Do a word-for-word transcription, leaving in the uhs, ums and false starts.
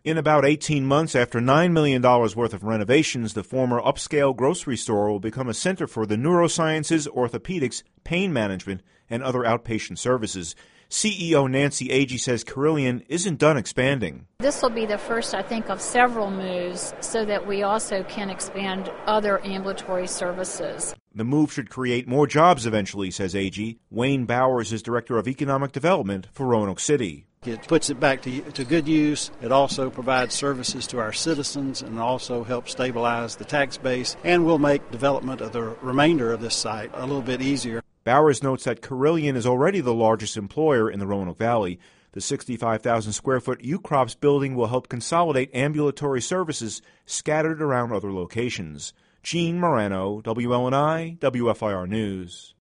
In about eighteen months, after nine million dollars worth of renovations, the former upscale grocery store will become a center for the neurosciences, orthopedics, pain management, and other outpatient services. C E O Nancy Agee says Carilion isn't done expanding. This will be the first, I think, of several moves so that we also can expand other ambulatory services. The move should create more jobs eventually, says Agee. Wayne Bowers is Director of Economic Development for Roanoke City. It puts it back to, to good use. It also provides services to our citizens and also helps stabilize the tax base and will make development of the remainder of this site a little bit easier. Bowers notes that Carilion is already the largest employer in the Roanoke Valley. The sixty-five thousand square foot U-Crops building will help consolidate ambulatory services scattered around other locations. Gene Morano, W L N I, W F I R News.